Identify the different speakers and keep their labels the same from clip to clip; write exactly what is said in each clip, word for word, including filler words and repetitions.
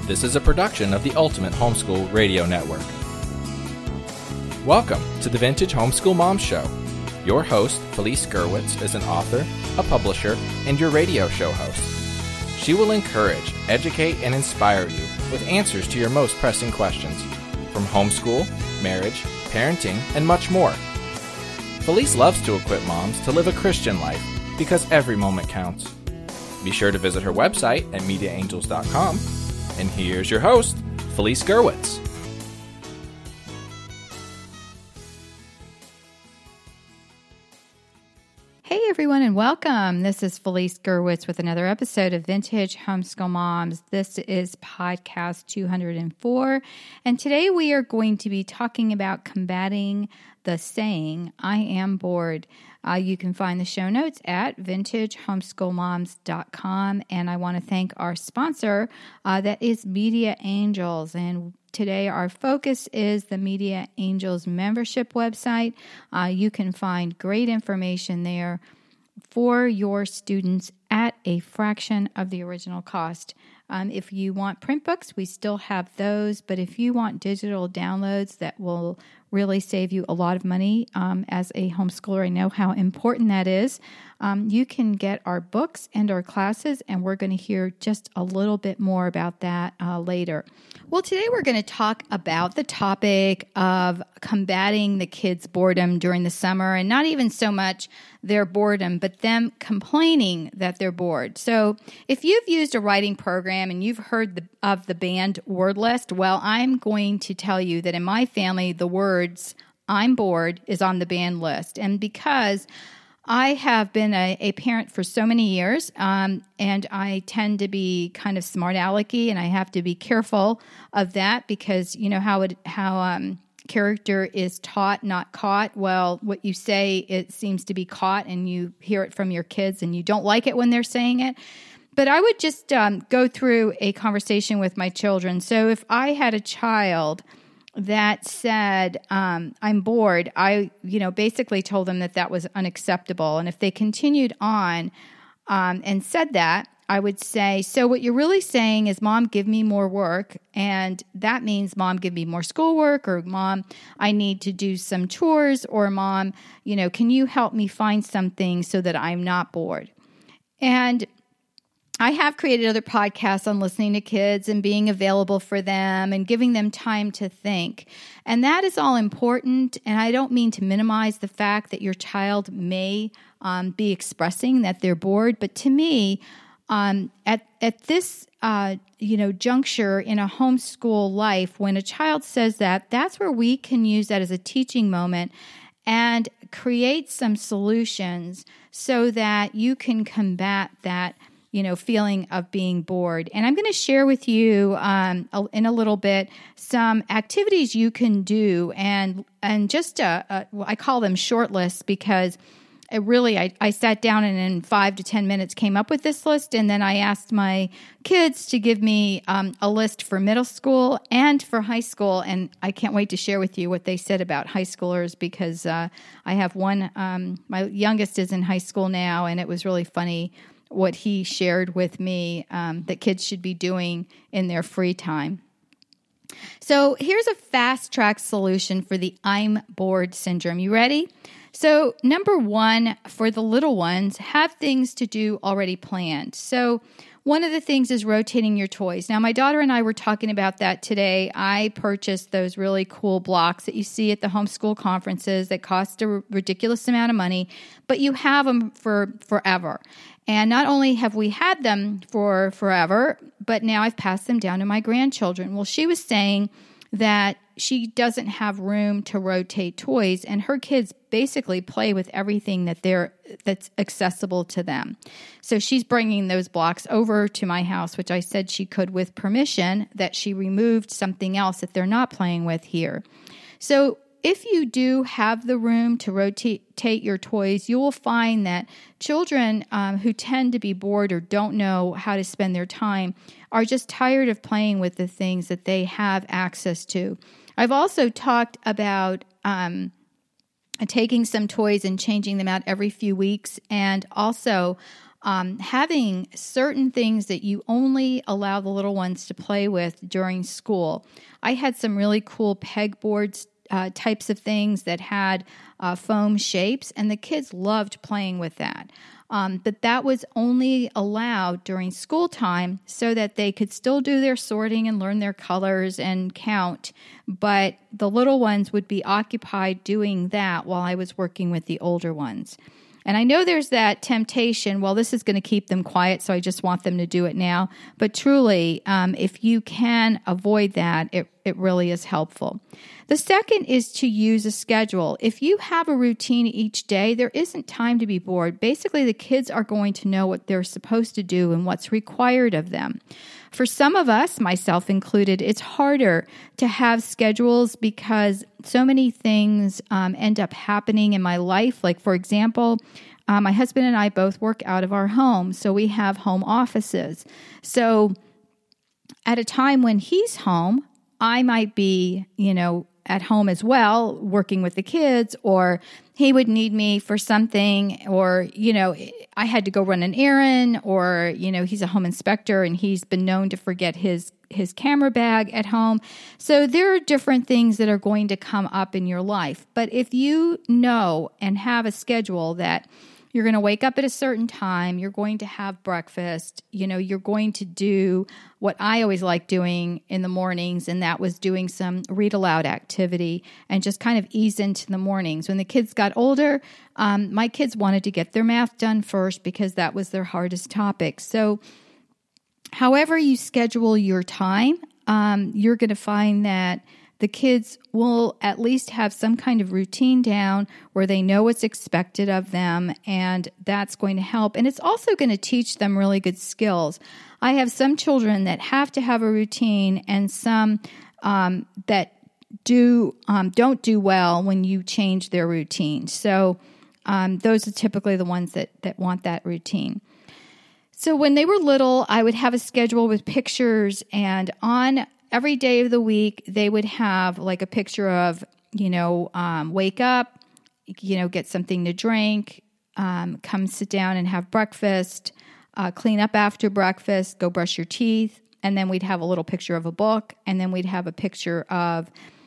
Speaker 1: This is a production of the Ultimate Homeschool Radio Network. Welcome to the Vintage Homeschool Mom Show. Your host, Felice Gerwitz, is an author, a publisher, and your radio show host. She will encourage, educate, and inspire you with answers to your most pressing questions, from homeschool, marriage, parenting, and much more. Felice loves to equip moms to live a Christian life because every moment counts. Be sure to visit her website at media angels dot com. And here's your host, Felice Gerwitz.
Speaker 2: Hey everyone, and welcome. This is Felice Gerwitz with another episode of Vintage Homeschool Moms. This is podcast two hundred four, and today we are going to be talking about combating the saying, I am bored. Uh, you can find the show notes at vintage homeschool moms dot com, and I want to thank our sponsor, uh, that is Media Angels, and today our focus is the Media Angels membership website. Uh, you can find great information there for your students at a fraction of the original cost. Um, if you want print books, we still have those, but if you want digital downloads that will really save you a lot of money, um, as a homeschooler, I know how important that is. Um, you can get our books and our classes, and we're going to hear just a little bit more about that uh, later. Well, today we're going to talk about the topic of combating the kids' boredom during the summer, and not even so much their boredom, but them complaining that they're bored. So if you've used a writing program and you've heard the, of the banned word list, well, I'm going to tell you that in my family, the words I'm bored is on the banned list. And because I have been a, a parent for so many years, um, and I tend to be kind of smart alecky, and I have to be careful of that because you know how it how um, character is taught, not caught. Well, what you say, it seems to be caught, and you hear it from your kids, and you don't like it when they're saying it. But I would just um, go through a conversation with my children. So if I had a child that said, um, I'm bored, I, you know, basically told them that that was unacceptable. And if they continued on um, and said that, I would say, so what you're really saying is, Mom, give me more work. And that means, Mom, give me more schoolwork, or Mom, I need to do some chores, or Mom, you know, can you help me find something so that I'm not bored? And I have created other podcasts on listening to kids and being available for them and giving them time to think. And that is all important. And I don't mean to minimize the fact that your child may um, be expressing that they're bored. But to me, um, at at this uh, you know juncture in a homeschool life, when a child says that, that's where we can use that as a teaching moment and create some solutions so that you can combat that you know, feeling of being bored. And I'm going to share with you um, in a little bit some activities you can do, and and just a, a, well, I call them short lists because it really, I, I sat down and in five to ten minutes came up with this list, and then I asked my kids to give me um, a list for middle school and for high school, and I can't wait to share with you what they said about high schoolers because uh, I have one, um, my youngest is in high school now, and it was really funny what he shared with me um, that kids should be doing in their free time. So here's a fast-track solution for the I'm bored syndrome. You ready? So number one, for the little ones, have things to do already planned. So one of the things is rotating your toys. Now, my daughter and I were talking about that today. I purchased those really cool blocks that you see at the homeschool conferences that cost a r- ridiculous amount of money, but you have them for forever. And not only have we had them for forever, but now I've passed them down to my grandchildren. Well, she was saying that she doesn't have room to rotate toys, and her kids basically play with everything that they're that's accessible to them. So she's bringing those blocks over to my house, which I said she could with permission, that she removed something else that they're not playing with here. So if you do have the room to rotate your toys, you will find that children um, who tend to be bored or don't know how to spend their time are just tired of playing with the things that they have access to. I've also talked about um, taking some toys and changing them out every few weeks, and also um, having certain things that you only allow the little ones to play with during school. I had some really cool pegboards uh, types of things that had uh, foam shapes, and the kids loved playing with that. Um, but that was only allowed during school time so that they could still do their sorting and learn their colors and count. But the little ones would be occupied doing that while I was working with the older ones. And I know there's that temptation, well, this is going to keep them quiet, so I just want them to do it now. But truly, um, if you can avoid that, it, it really is helpful. The second is to use a schedule. If you have a routine each day, there isn't time to be bored. Basically, the kids are going to know what they're supposed to do and what's required of them. For some of us, myself included, it's harder to have schedules because so many things um, end up happening in my life. Like, for example, uh, my husband and I both work out of our home, so we have home offices. So at a time when he's home, I might be, you know, at home as well, working with the kids, or he would need me for something, or, you know, I had to go run an errand, or, you know, he's a home inspector and he's been known to forget his, his camera bag at home. So there are different things that are going to come up in your life. But if you know and have a schedule that you're going to wake up at a certain time, you're going to have breakfast, you know, you're going to do what I always like doing in the mornings, and that was doing some read aloud activity and just kind of ease into the mornings. When the kids got older, um, my kids wanted to get their math done first because that was their hardest topic. So however you schedule your time, um, you're going to find that the kids will at least have some kind of routine down where they know what's expected of them, and that's going to help. And it's also going to teach them really good skills. I have some children that have to have a routine, and some um, that do um, don't do well when you change their routine. So um, those are typically the ones that that want that routine. So when they were little, I would have a schedule with pictures, and on every day of the week, they would have like a picture of, you know, um, wake up, you know, get something to drink, um, come sit down and have breakfast, uh, clean up after breakfast, go brush your teeth. And then we'd have a little picture of a book. And then we'd have a picture of,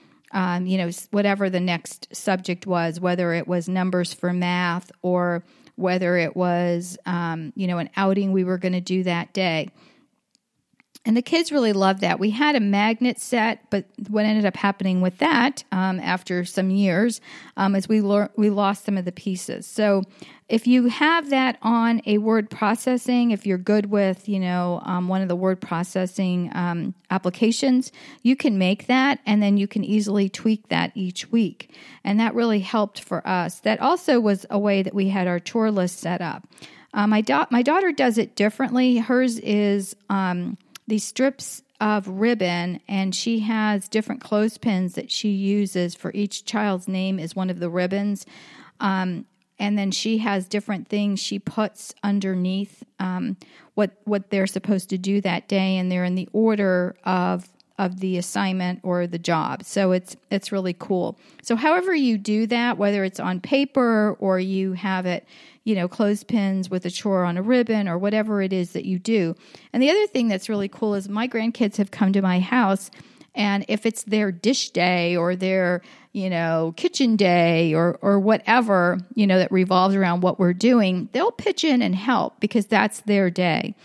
Speaker 2: um, you know, whatever the next subject was, whether it was numbers for math or whether it was, um, you know, an outing we were going to do that day. And the kids really loved that. We had a magnet set, but what ended up happening with that um, after some years um, is we lo- we lost some of the pieces. So if you have that on a word processing, if you're good with, you know, um, one of the word processing um, applications, you can make that, and then you can easily tweak that each week. And that really helped for us. That also was a way that we had our chore list set up. Uh, my, da- my daughter does it differently. Hers is Um, these strips of ribbon, and she has different clothespins that she uses for each child's name is one of the ribbons. Um, and then she has different things she puts underneath um, what what they're supposed to do that day, and they're in the order of of the assignment or the job. So it's it's really cool. So however you do that, whether it's on paper or you have it, you know, clothespins with a chore on a ribbon or whatever it is that you do. And the other thing that's really cool is my grandkids have come to my house, and if it's their dish day or their, you know, kitchen day or or whatever, you know, that revolves around what we're doing, they'll pitch in and help because that's their day.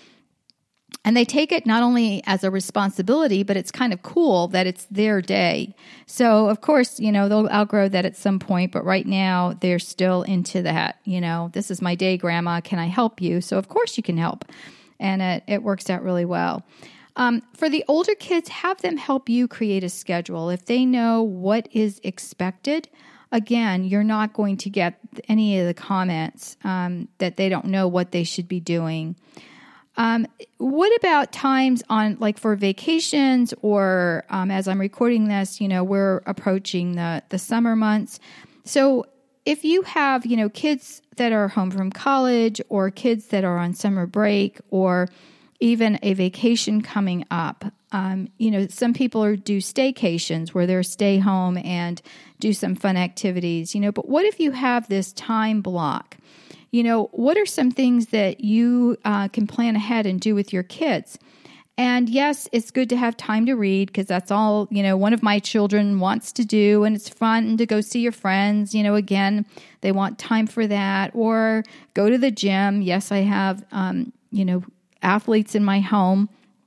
Speaker 2: And they take it not only as a responsibility, but it's kind of cool that it's their day. So, of course, you know, they'll outgrow that at some point, but right now they're still into that. You know, this is my day, Grandma. Can I help you? So, of course, you can help. And it, it works out really well. Um, for the older kids, have them help you create a schedule. If they know what is expected, again, you're not going to get any of the comments um, that they don't know what they should be doing. Um, what about times on, like for vacations or um, as I'm recording this, you know, we're approaching the, the summer months. So if you have, you know, kids that are home from college or kids that are on summer break or even a vacation coming up, um, you know, some people are do staycations where they're stay home and do some fun activities, you know, but what if you have this time block? you know, what are some things that you uh, can plan ahead and do with your kids? And yes, it's good to have time to read because that's all, you know, one of my children wants to do, and it's fun to go see your friends. You know, again, they want time for that, or go to the gym. Yes, I have, um, you know, athletes in my home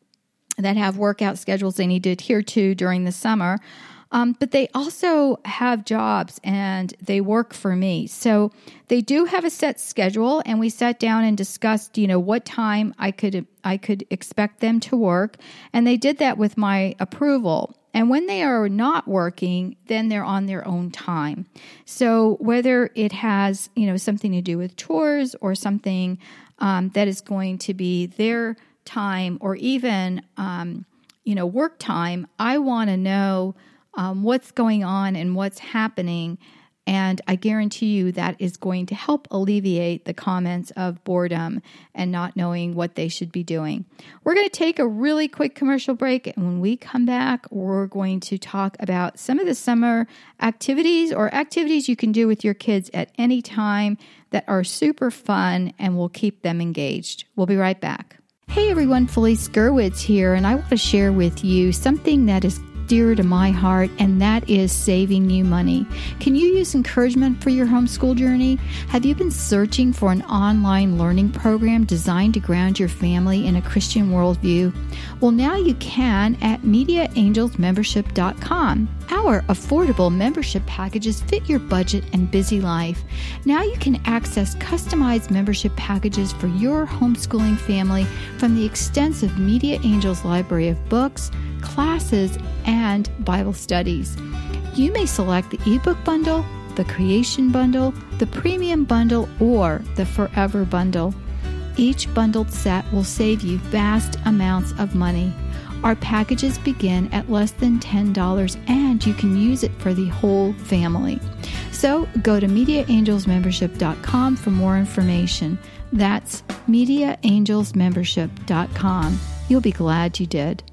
Speaker 2: that have workout schedules they need to adhere to during the summer. Um, but they also have jobs and they work for me. So they do have a set schedule, and we sat down and discussed, you know, what time I could I could expect them to work. And they did that with my approval. And when they are not working, then they're on their own time. So whether it has, you know, something to do with chores or something um, that is going to be their time, or even, um, you know, work time, I want to know Um, what's going on and what's happening, and I guarantee you that is going to help alleviate the comments of boredom and not knowing what they should be doing. We're going to take a really quick commercial break, and when we come back, we're going to talk about some of the summer activities or activities you can do with your kids at any time that are super fun and will keep them engaged. We'll be right back. Hey everyone, Felice Gerwitz here, and I want to share with you something that is dear to my heart, and that is saving you money. Can you use encouragement for your homeschool journey? Have you been searching for an online learning program designed to ground your family in a Christian worldview? Well, now you can at media angels membership dot com. Our affordable membership packages fit your budget and busy life. Now you can access customized membership packages for your homeschooling family from the extensive Media Angels library of books, classes, and Bible studies. You may select the ebook bundle, the creation bundle, the premium bundle, or the forever bundle. Each bundled set will save you vast amounts of money. Our packages begin at less than ten dollars, and you can use it for the whole family. So go to media angels membership dot com for more information. That's media angels membership dot com. You'll be glad you did.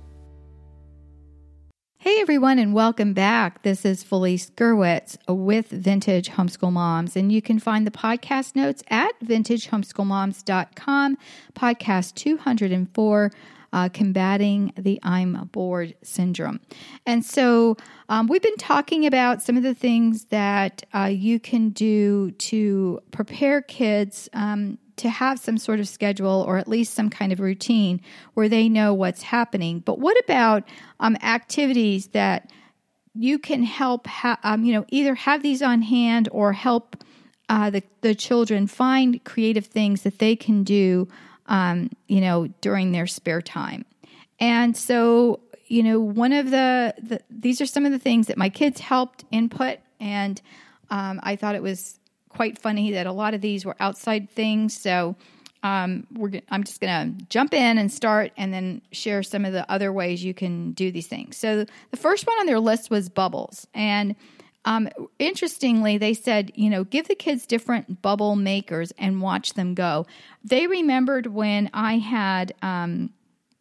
Speaker 2: Hey everyone, and welcome back. This is Felice Gerwitz with Vintage Homeschool Moms, and you can find the podcast notes at vintage homeschool moms dot com, podcast two hundred four, uh, Combating the I'm Bored Syndrome. And so um, we've been talking about some of the things that uh, you can do to prepare kids um, to have some sort of schedule, or at least some kind of routine where they know what's happening. But what about um, activities that you can help, ha- um, you know, either have these on hand or help uh, the, the children find creative things that they can do, um, you know, during their spare time. And so, you know, one of the, the these are some of the things that my kids helped input, and um, I thought it was quite funny that a lot of these were outside things. So um, we're, I'm just going to jump in and start, and then share some of the other ways you can do these things. So the first one on their list was bubbles. And um, interestingly, they said, you know, give the kids different bubble makers and watch them go. They remembered when I had um,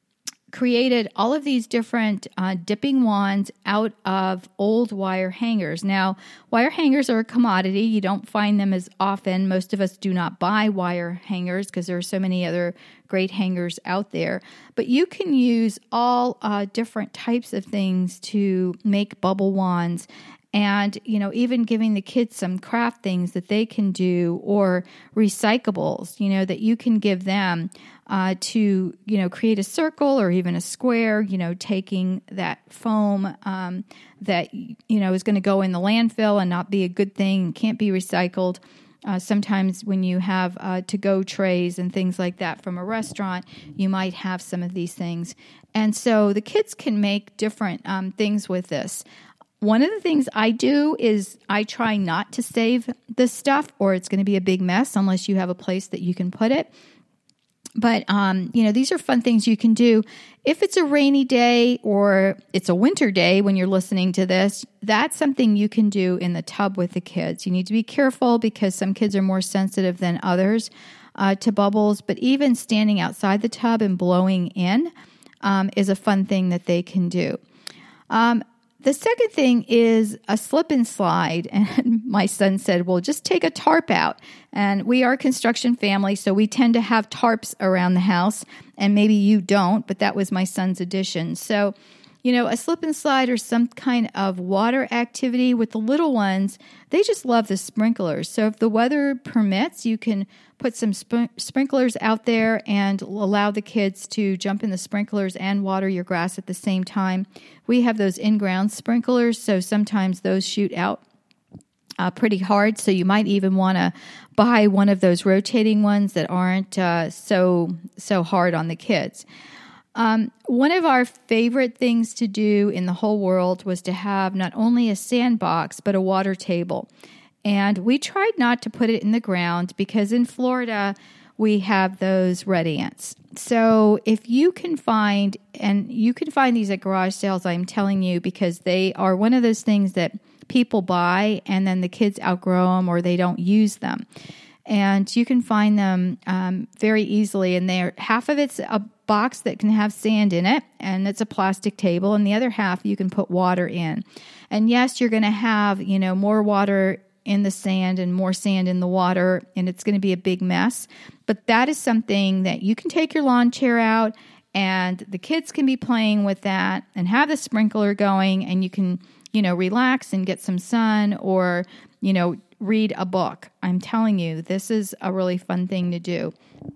Speaker 2: created all of these different uh, dipping wands out of old wire hangers. Now, wire hangers are a commodity. You don't find them as often. Most of us do not buy wire hangers because there are so many other great hangers out there. But you can use all uh, different types of things to make bubble wands. And, you know, even giving the kids some craft things that they can do, or recyclables, you know, that you can give them uh, to, you know, create a circle or even a square, you know, taking that foam um, that, you know, is going to go in the landfill and not be a good thing and can't be recycled. Uh, sometimes when you have uh, to-go trays and things like that from a restaurant, you might have some of these things. And so the kids can make different um, things with this. One of the things I do is I try not to save this stuff, or it's going to be a big mess unless you have a place that you can put it. But, um, you know, these are fun things you can do. If it's a rainy day or it's a winter day when you're listening to this, that's something you can do in the tub with the kids. You need to be careful because some kids are more sensitive than others uh, to bubbles. But even standing outside the tub and blowing in um, is a fun thing that they can do. Um the second thing is a slip and slide. And my son said, well, just take a tarp out. And we are a construction family, so we tend to have tarps around the house. And maybe you don't, but that was my son's addition. So, you know, a slip and slide or some kind of water activity with the little ones, they just love the sprinklers. So if the weather permits, you can put some sp- sprinklers out there and allow the kids to jump in the sprinklers and water your grass at the same time. We have those in-ground sprinklers, so sometimes those shoot out uh, pretty hard. So you might even want to buy one of those rotating ones that aren't uh, so so hard on the kids. Um, one of our favorite things to do in the whole world was to have not only a sandbox, but a water table. And we tried not to put it in the ground because in Florida, we have those red ants. So if you can find, and you can find these at garage sales, I'm telling you, because they are one of those things that people buy and then the kids outgrow them or they don't use them. And you can find them um, very easily. And they're half of it's a box that can have sand in it, and it's a plastic table, and the other half you can put water in. And yes, you're going to have, you know, more water in the sand and more sand in the water, and it's going to be a big mess. But that is something that you can take your lawn chair out, and the kids can be playing with that and have the sprinkler going, and you can, you know, relax and get some sun or, you know, read a book. I'm telling you, this is a really fun thing to do.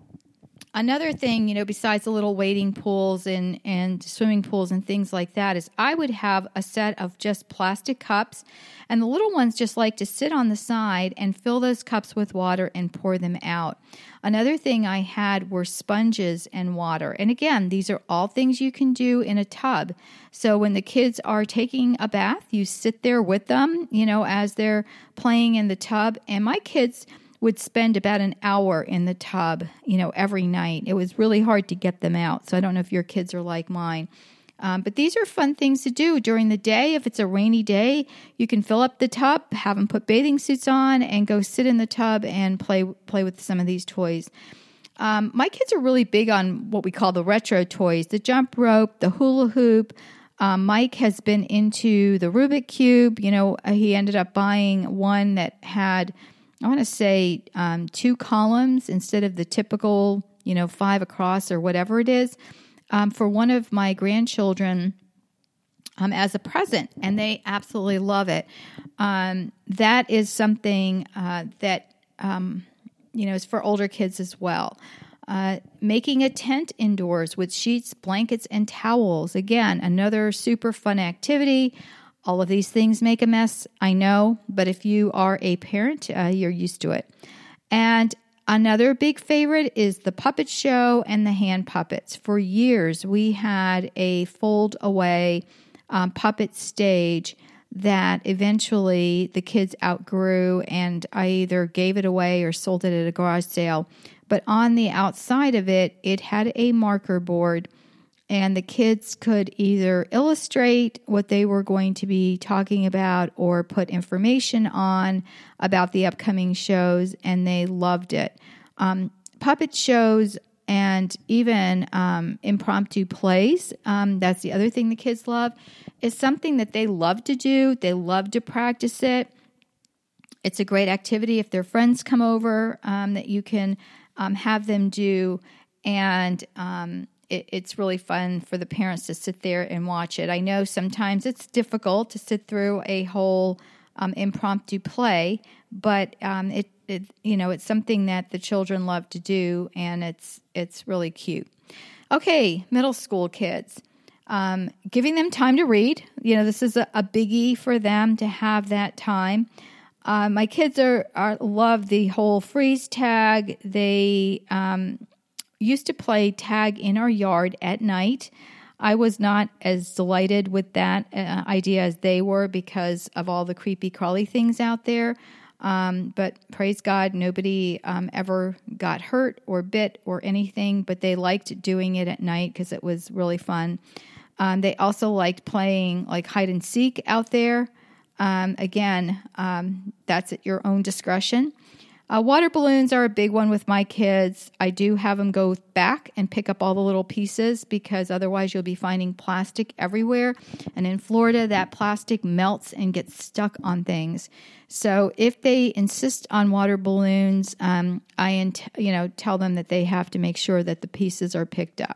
Speaker 2: Another thing, you know, besides the little wading pools and, and swimming pools and things like that is I would have a set of just plastic cups, and the little ones just like to sit on the side and fill those cups with water and pour them out. Another thing I had were sponges and water. And again, these are all things you can do in a tub. So when the kids are taking a bath, you sit there with them, you know, as they're playing in the tub. And my kids would spend about an hour in the tub, you know, every night. It was really hard to get them out. So I don't know if your kids are like mine. Um, but these are fun things to do during the day. If it's a rainy day, you can fill up the tub, have them put bathing suits on, and go sit in the tub and play play with some of these toys. Um, my kids are really big on what we call the retro toys, the jump rope, the hula hoop. Um, Mike has been into the Rubik Cube. You know, he ended up buying one that had, I want to say, um, two columns instead of the typical, you know, five across or whatever it is, um, for one of my grandchildren um, as a present, and they absolutely love it. Um, that is something uh, that, um, you know, is for older kids as well. Uh, making a tent indoors with sheets, blankets, and towels. Again, another super fun activity. All of these things make a mess, I know, but if you are a parent, uh, you're used to it. And another big favorite is the puppet show and the hand puppets. For years, we had a fold-away um, puppet stage that eventually the kids outgrew, and I either gave it away or sold it at a garage sale. But on the outside of it, it had a marker board, and the kids could either illustrate what they were going to be talking about or put information on about the upcoming shows, and they loved it. Um, puppet shows and even um, impromptu plays, um, that's the other thing the kids love, is something that they love to do. They love to practice it. It's a great activity if their friends come over um, that you can um, have them do, and um, it, it's really fun for the parents to sit there and watch it. I know sometimes it's difficult to sit through a whole um, impromptu play, but um, it, it you know it's something that the children love to do, and it's it's really cute. Okay, middle school kids. Um, giving them time to read. You know, this is a, a biggie for them to have that time. Uh, my kids are, are love the whole freeze tag. They um, used to play tag in our yard at night. I was not as delighted with that uh, idea as they were because of all the creepy crawly things out there. Um, but praise God, nobody um, ever got hurt or bit or anything, but they liked doing it at night because it was really fun. Um, they also liked playing like hide and seek out there. Um, again, um, that's at your own discretion. Uh, water balloons are a big one with my kids. I do have them go back and pick up all the little pieces because otherwise you'll be finding plastic everywhere. And in Florida, that plastic melts and gets stuck on things. So if they insist on water balloons, um, I int- you know tell them that they have to make sure that the pieces are picked up.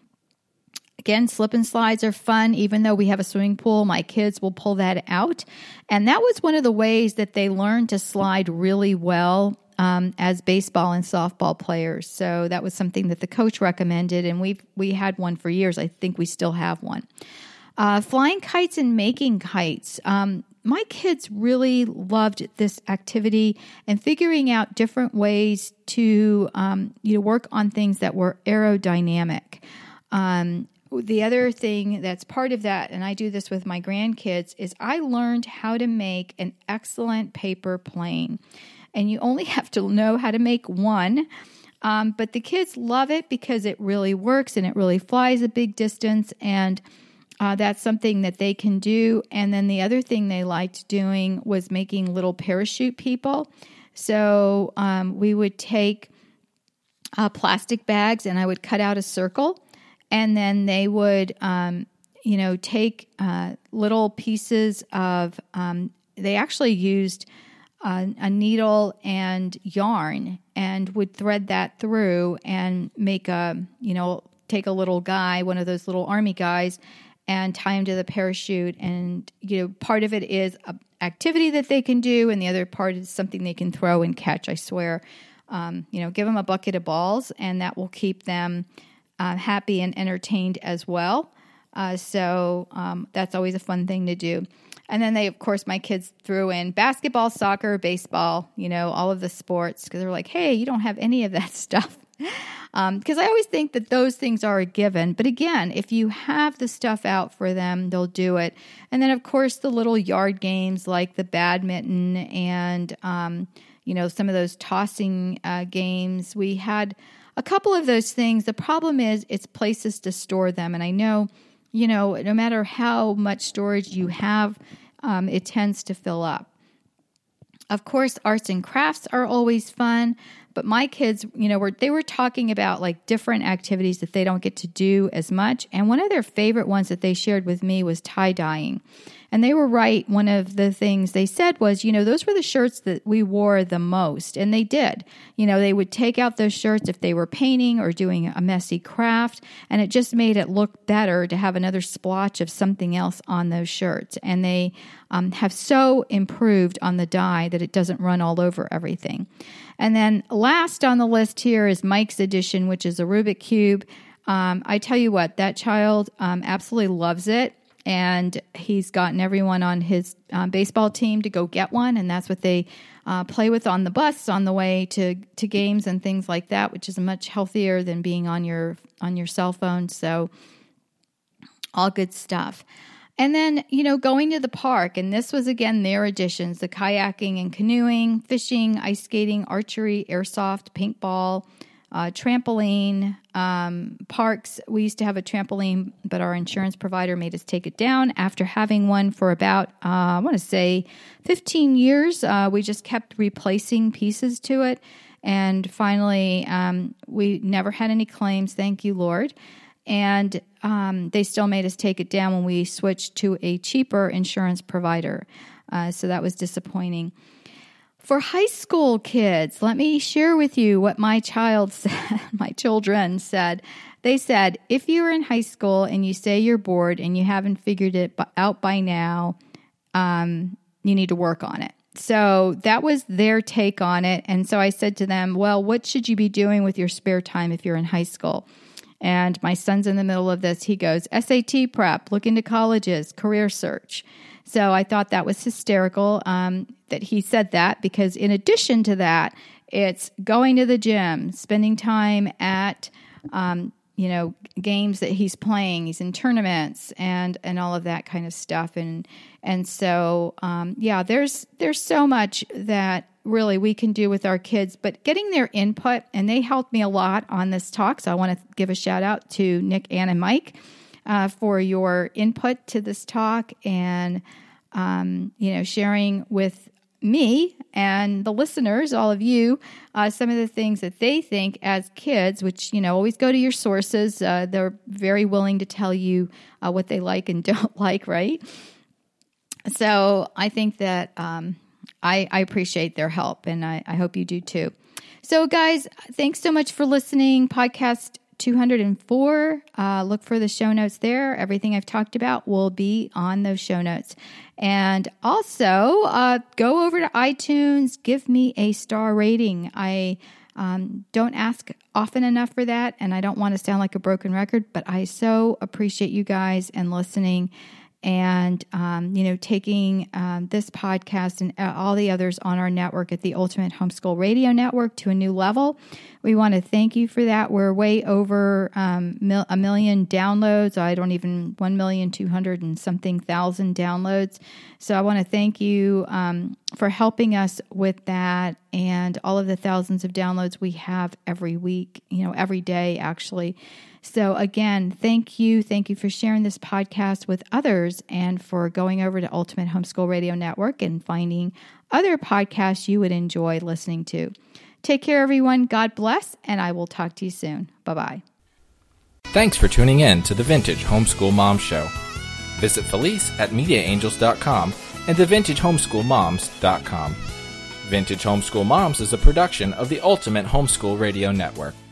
Speaker 2: Again, slip and slides are fun. Even though we have a swimming pool, my kids will pull that out. And that was one of the ways that they learned to slide really well um, as baseball and softball players. So that was something that the coach recommended, and we we had one for years. I think we still have one. Uh, flying kites and making kites. Um, my kids really loved this activity and figuring out different ways to um, you know work on things that were aerodynamic. Um, The other thing that's part of that, and I do this with my grandkids, is I learned how to make an excellent paper plane. And you only have to know how to make one. Um, but the kids love it because it really works and it really flies a big distance. And uh, that's something that they can do. And then the other thing they liked doing was making little parachute people. So um, we would take uh, plastic bags and I would cut out a circle. And then they would, um, you know, take uh, little pieces of, um, they actually used uh, a needle and yarn and would thread that through and make a, you know, take a little guy, one of those little army guys, and tie him to the parachute. And, you know, part of it is an activity that they can do, and the other part is something they can throw and catch, I swear. Um, you know, give them a bucket of balls, and that will keep them Uh, happy and entertained as well. Uh, so um, that's always a fun thing to do. And then they, of course, my kids threw in basketball, soccer, baseball, you know, all of the sports, because they're like, hey, you don't have any of that stuff. Because um, I always think that those things are a given. But again, if you have the stuff out for them, they'll do it. And then, of course, the little yard games like the badminton and, um, you know, some of those tossing uh, games. We had a couple of those things. The problem is it's places to store them. And I know, you know, no matter how much storage you have, um, it tends to fill up. Of course, arts and crafts are always fun. But my kids, you know, were they were talking about like different activities that they don't get to do as much. And one of their favorite ones that they shared with me was tie-dyeing. And they were right. One of the things they said was, you know, those were the shirts that we wore the most. And they did. You know, they would take out those shirts if they were painting or doing a messy craft. And it just made it look better to have another splotch of something else on those shirts. And they um, have so improved on the dye that it doesn't run all over everything. And then last on the list here is Mike's Edition, which is a Rubik Cube. Um, I tell you what, that child um, absolutely loves it. And he's gotten everyone on his uh, baseball team to go get one. And that's what they uh, play with on the bus on the way to, to games and things like that, which is much healthier than being on your on your cell phone. So all good stuff. And then, you know, going to the park. And this was, again, their additions, the kayaking and canoeing, fishing, ice skating, archery, airsoft, paintball, Uh, trampoline, um, parks. We used to have a trampoline, but our insurance provider made us take it down after having one for about, uh, I want to say fifteen years. Uh, we just kept replacing pieces to it. And finally, um, we never had any claims. Thank you, Lord. And um, they still made us take it down when we switched to a cheaper insurance provider. Uh, so that was disappointing. For high school kids, let me share with you what my child said, my children said. They said, if you're in high school and you say you're bored and you haven't figured it out by now, um, you need to work on it. So that was their take on it. And so I said to them, well, what should you be doing with your spare time if you're in high school? And my son's in the middle of this. He goes, S A T prep, look into colleges, career search. So I thought that was hysterical um, that he said that, because in addition to that, it's going to the gym, spending time at, um, you know, games that he's playing. He's in tournaments and and all of that kind of stuff. And and so, um, yeah, there's there's so much that really we can do with our kids, but getting their input, and they helped me a lot on this talk. So I want to give a shout out to Nick, Ann, and Mike uh, for your input to this talk and, um, you know, sharing with me and the listeners, all of you, uh, some of the things that they think as kids, which, you know, always go to your sources. Uh, they're very willing to tell you uh, what they like and don't like, right? So I think that um, I, I appreciate their help, and I, I hope you do too. So guys, thanks so much for listening. Podcast two hundred four. Uh, look for the show notes there. Everything I've talked about will be on those show notes. And also, uh, go over to iTunes, give me a star rating. I um, don't ask often enough for that, and I don't want to sound like a broken record, but I so appreciate you guys and listening and, um, you know, taking um, this podcast and all the others on our network at the Ultimate Homeschool Radio Network to a new level. We want to thank you for that. We're way over um, mil- a million downloads. I don't even, one million two hundred and something thousand downloads. So I want to thank you um, for helping us with that and all of the thousands of downloads we have every week, you know, every day actually. So again, thank you. Thank you for sharing this podcast with others and for going over to Ultimate Homeschool Radio Network and finding other podcasts you would enjoy listening to. Take care, everyone. God bless, and I will talk to you soon. Bye-bye.
Speaker 1: Thanks for tuning in to the Vintage Homeschool Mom Show. Visit Felice at media angels dot com and the vintage homeschool moms dot com. Vintage Homeschool Moms is a production of the Ultimate Homeschool Radio Network.